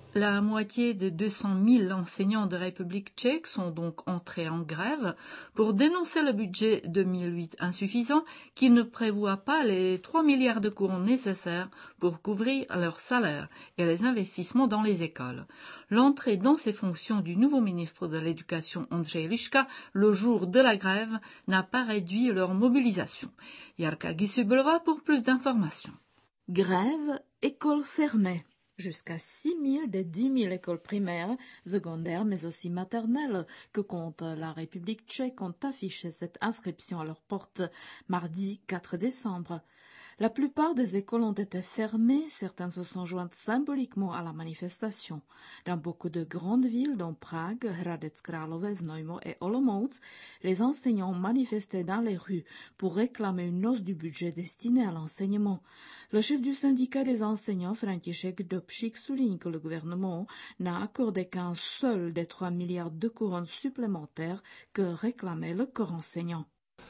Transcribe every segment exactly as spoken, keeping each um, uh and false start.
La moitié des deux cent mille enseignants de République tchèque sont donc entrés en grève pour dénoncer le budget deux mille huit insuffisant qui ne prévoit pas les trois milliards de couronnes nécessaires pour couvrir leurs salaires et les investissements dans les écoles. L'entrée dans ces fonctions du nouveau ministre de l'Éducation Ondřej Liška le jour de la grève n'a pas réduit leur mobilisation. Jarka Gisubelova pour plus d'informations. Grève, école fermée. Jusqu'à six mille des dix mille écoles primaires, secondaires, mais aussi maternelles que compte la République tchèque ont affiché cette inscription à leur porte mardi quatre décembre. La plupart des écoles ont été fermées, certaines se sont jointes symboliquement à la manifestation. Dans beaucoup de grandes villes, dont Prague, Hradec Králové, Znojmo et Olomouc, les enseignants ont manifesté dans les rues pour réclamer une hausse du budget destiné à l'enseignement. Le chef du syndicat des enseignants, František Dobšík, souligne que le gouvernement n'a accordé qu'un seul des trois milliards de couronnes supplémentaires que réclamait le corps enseignant.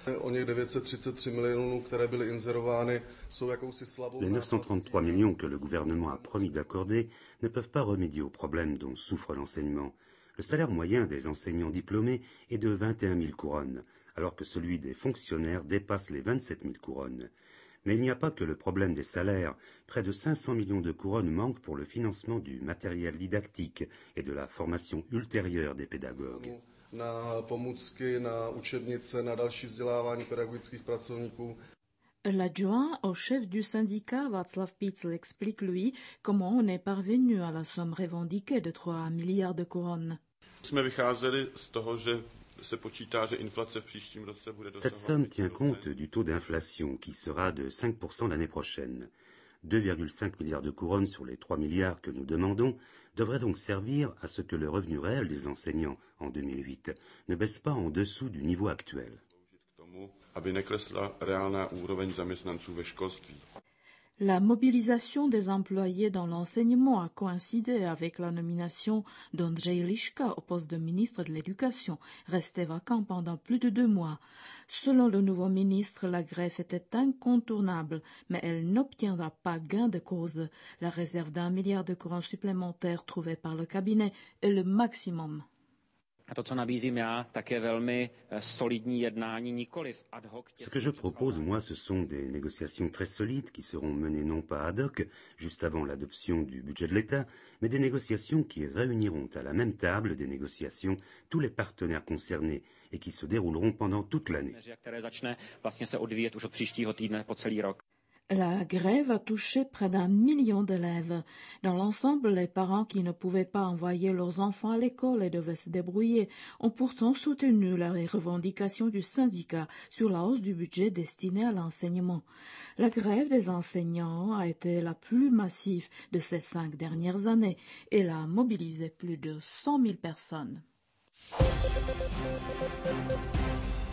Les neuf cent trente-trois millions que le gouvernement a promis d'accorder ne peuvent pas remédier aux problèmes dont souffre l'enseignement. Le salaire moyen des enseignants diplômés est de vingt et un mille couronnes, alors que celui des fonctionnaires dépasse les vingt-sept mille couronnes. Mais il n'y a pas que le problème des salaires. Près de cinq cents millions de couronnes manquent pour le financement du matériel didactique et de la formation ultérieure des pédagogues. na pomůcky, na učebnice, na další vzdělávání pedagogických pracovníků. L'adjoint au chef du syndicat, Václav Pícl, explique, lui, comment on est parvenu à la somme revendiquée de trois milliards de couronnes. Jsme vycházeli z toho, že se počítá, že inflace v příštím roce bude dosahovat. Cette somme tient compte du taux d'inflation qui sera de cinq pour cent l'année prochaine. deux virgule cinq milliards de couronnes sur les trois milliards que nous demandons devraient donc servir à ce que le revenu réel des enseignants en deux mille huit ne baisse pas en dessous du niveau actuel. Aby neklesla reálná úroveň zaměstnanců ve školství. La mobilisation des employés dans l'enseignement a coïncidé avec la nomination d'Ondřej Liška au poste de ministre de l'Éducation, resté vacant pendant plus de deux mois. Selon le nouveau ministre, la grève était incontournable, mais elle n'obtiendra pas gain de cause. La réserve d'un milliard de couronnes supplémentaires trouvée par le cabinet est le maximum. A to, co nabízím já, tak je velmi solidní jednání, nikoliv ad hoc. Ce que je propose, moi, ce sont des négociations très solides qui seront menées non pas ad hoc, juste avant l'adoption du budget de l'État, mais des négociations qui réuniront à la même table des négociations tous les partenaires concernés et qui se dérouleront pendant toute l'année. Které začne vlastně se odvíjet už od příštího týdne po celý rok. La grève a touché près d'un million d'élèves. Dans l'ensemble, les parents qui ne pouvaient pas envoyer leurs enfants à l'école et devaient se débrouiller ont pourtant soutenu les revendications du syndicat sur la hausse du budget destiné à l'enseignement. La grève des enseignants a été la plus massive de ces cinq dernières années. Elle a mobilisé plus de cent mille personnes.